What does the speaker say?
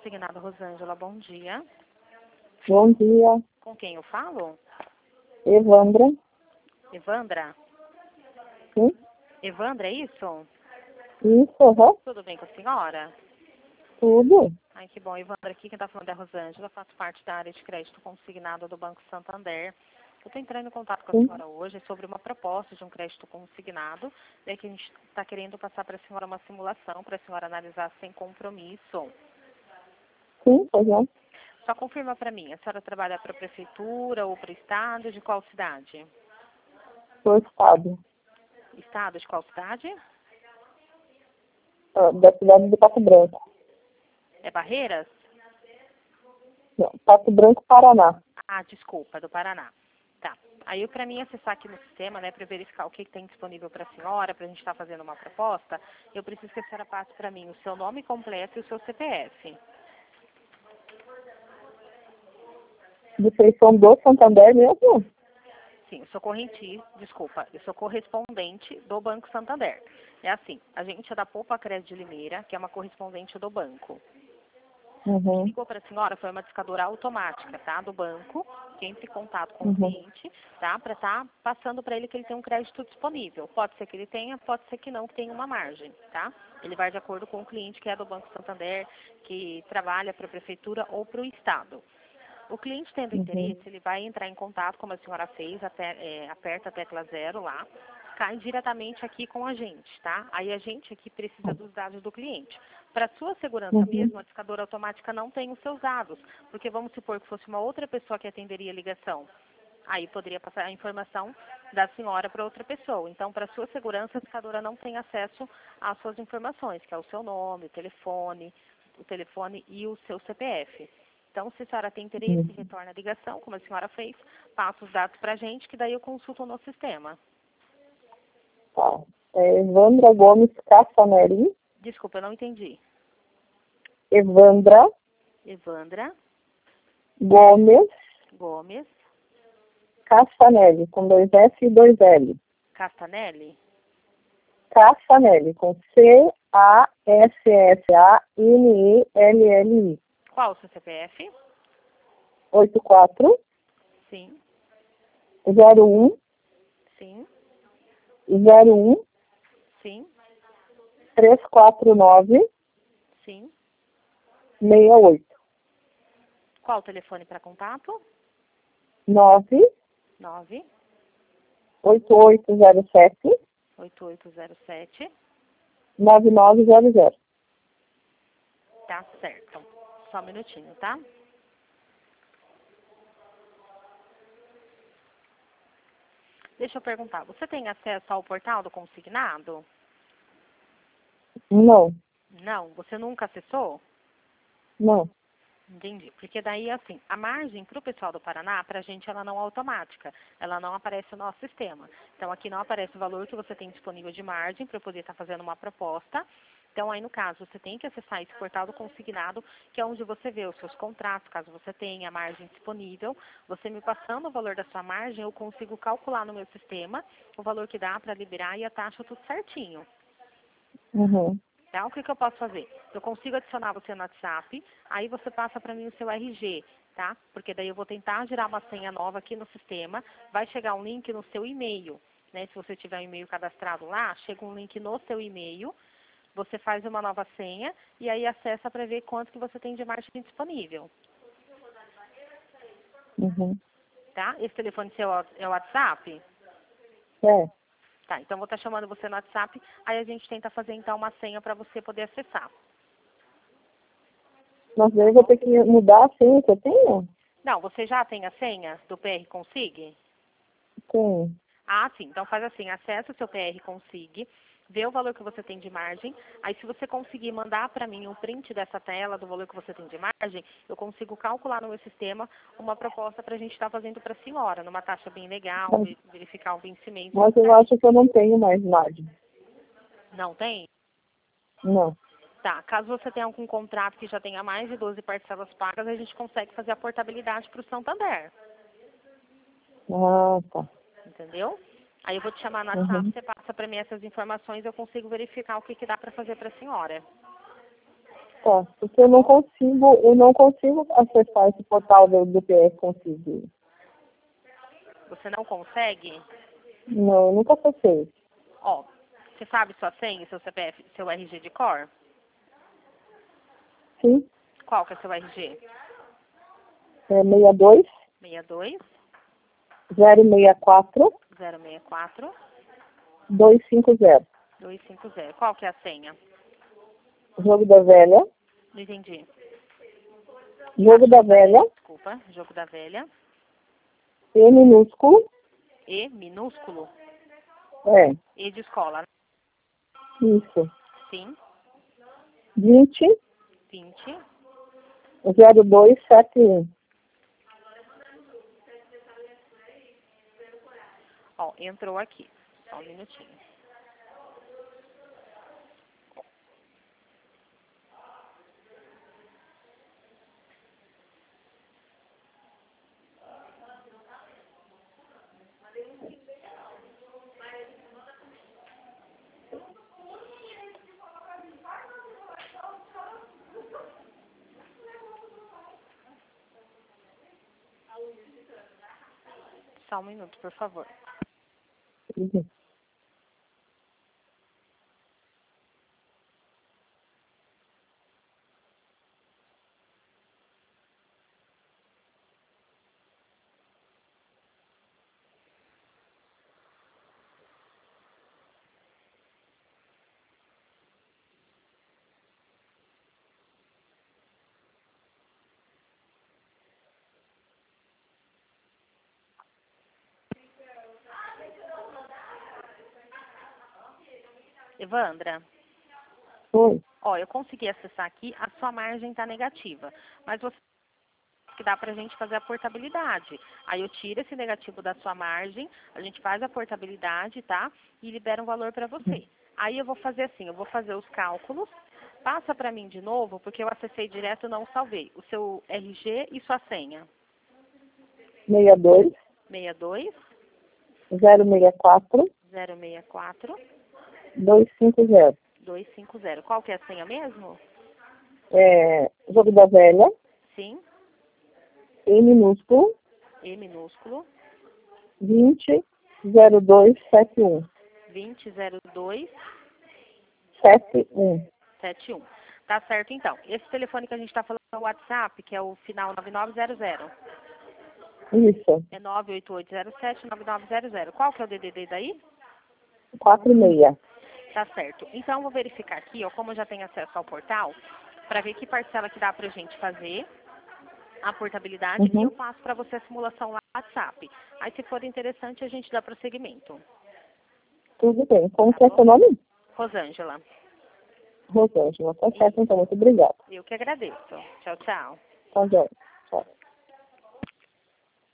Consignado Rosângela, bom dia. Bom dia, Com quem eu falo? Evandra. Evandra? Sim, Evandra, é isso? isso, aham, Tudo bem com a senhora? tudo. Ai, que bom. Evandra aqui, quem está falando é a Rosângela, faço parte da área de crédito consignado do Banco Santander. Eu estou entrando em contato com a Sim, senhora hoje sobre uma proposta de um crédito consignado, né, que a gente está querendo passar para a senhora uma simulação, para a senhora analisar sem compromisso. sim, aham. Só confirma para mim, a senhora trabalha para a prefeitura ou para o estado? De qual cidade? Do estado, Estado de qual cidade? da cidade de Pato Branco. É Barreiras? Não, Pato Branco, Paraná. Ah, desculpa, do Paraná. Tá. Aí, para mim acessar aqui no sistema, né, para verificar o que tem disponível para a senhora, para a gente estar fazendo uma proposta, eu preciso que a senhora passe para mim o seu nome completo e o seu CPF. Vocês são do Santander mesmo? Sim, eu sou desculpa, eu sou correspondente do Banco Santander. É assim, a gente é da Poupa Crédito de Limeira, que é uma correspondente do banco. Quem Uhum, ligou para a senhora foi uma discadora automática, tá? Do banco, que entra em contato com o uhum, cliente, tá? Para estar passando para ele que ele tem um crédito disponível. Pode ser que ele tenha, pode ser que não, que tenha uma margem, tá? Ele vai de acordo com o cliente que é do Banco Santander, que trabalha para a prefeitura ou para o estado. O cliente tendo uhum, interesse, ele vai entrar em contato, como a senhora fez, aperta a tecla 0 lá, cai diretamente aqui com a gente, tá? Aí a gente aqui precisa dos dados do cliente. Para sua segurança uhum, mesmo, a discadora automática não tem os seus dados, porque vamos supor que fosse uma outra pessoa que atenderia a ligação. Aí poderia passar a informação da senhora para outra pessoa. Então, para sua segurança, a discadora não tem acesso às suas informações, que é o seu nome, o telefone e o seu CPF. Então, se a senhora tem uhum. interesse, retorna a ligação, como a senhora fez, passa os dados para a gente, que daí eu consulto no sistema. Tá. Evandra Gomes Cassanelli. Desculpa, eu não entendi. Evandra Evandra Gomes Gomes Cassanelli, com 2 S e 2 L. Castanelli. Cassanelli, com Cassassanelli. Qual o seu CPF? 84 Sim, 01 sim, 01 sim, 349 sim. 68 Qual o telefone para contato? 9 9 8807 8807. 9900. Tá certo. Só um minutinho, tá? Deixa eu perguntar, você tem acesso ao portal do consignado? Não, Não, você nunca acessou? não. Entendi. Porque daí, assim, a margem para o pessoal do Paraná, para a gente, ela não é automática. Ela não aparece no nosso sistema. Então, aqui não aparece o valor que você tem disponível de margem para eu poder estar fazendo uma proposta. Então, aí, no caso, você tem que acessar esse portal do consignado, que é onde você vê os seus contratos, caso você tenha a margem disponível. Você me passando o valor da sua margem, eu consigo calcular no meu sistema o valor que dá para liberar e a taxa tudo certinho. Uhum. Tá? O que eu posso fazer? Eu consigo adicionar você no WhatsApp, aí você passa para mim o seu RG, tá? Porque daí eu vou tentar gerar uma senha nova aqui no sistema, vai chegar um link no seu e-mail, né? Se você tiver um e-mail cadastrado lá, chega um link no seu e-mail, você faz uma nova senha e aí acessa para ver quanto que você tem de margem disponível, Uhum. tá? Esse telefone seu é o WhatsApp? É. Tá, então vou estar chamando você no WhatsApp, aí a gente tenta fazer então uma senha para você poder acessar. Mas daí eu vou ter que mudar a senha que eu tenho? Não, você já tem a senha do PR Consig? Tenho. Ah, sim. Então faz assim, acessa o seu PR Consig, vê o valor que você tem de margem. Aí se você conseguir mandar para mim um print dessa tela do valor que você tem de margem, eu consigo calcular no meu sistema uma proposta para a gente estar fazendo para a senhora, numa taxa bem legal, Mas, verificar o vencimento. mas eu acho que eu não tenho mais margem. Não tem? Não. Tá. Caso você tenha algum contrato que já tenha mais de 12 parcelas pagas, a gente consegue fazer a portabilidade para o Santander. Ah, tá. Entendeu? Aí eu vou te chamar no WhatsApp, Uhum. você passa para mim essas informações, eu consigo verificar o que dá para fazer para a senhora. Tá, porque eu não consigo acessar esse portal do PS Consigo. Você não consegue? Não, eu nunca acessei. Ó, você sabe sua senha, seu CPF, seu RG de cor? Sim, Qual que é seu RG? é 62 62 064 064 250. 250. Qual que é a senha? Jogo da velha. Não entendi. Jogo da velha. Desculpa, jogo da velha. E minúsculo. E minúsculo. É, E de escola. isso. Sim. 20 20. 0271. Ó, entrou aqui. Só um minutinho. Só um minuto, por favor. Uhum. Evandra, Foi. ó, eu consegui acessar aqui, a sua margem está negativa. Mas você que dá pra gente fazer a portabilidade. Aí eu tiro esse negativo da sua margem, a gente faz a portabilidade, tá? E libera um valor para você. Aí eu vou fazer assim, eu vou fazer os cálculos, passa para mim de novo, porque eu acessei direto e não salvei. O seu RG e sua senha. 62 62 064 064 250. 250. Qual que é a senha mesmo? É, jogo da velha. Sim. E minúsculo. E minúsculo. 20 0271. 2002 71. 71. Tá certo, então. Esse telefone que a gente está falando é o WhatsApp, que é o final 9900. Isso. É 98807-9900. Qual que é o DDD daí? 46. Tá certo. Então, eu vou verificar aqui, ó, como eu já tenho acesso ao portal, para ver que parcela que dá pra gente fazer a portabilidade e eu passo para você a simulação lá no WhatsApp. Aí, se for interessante, a gente dá prosseguimento. Tudo bem. Como Tá que é bom? seu nome? Rosângela. Rosângela. Tá certo, então. Muito obrigada. Eu que agradeço. Tchau, tchau. Tá, joia. Tchau.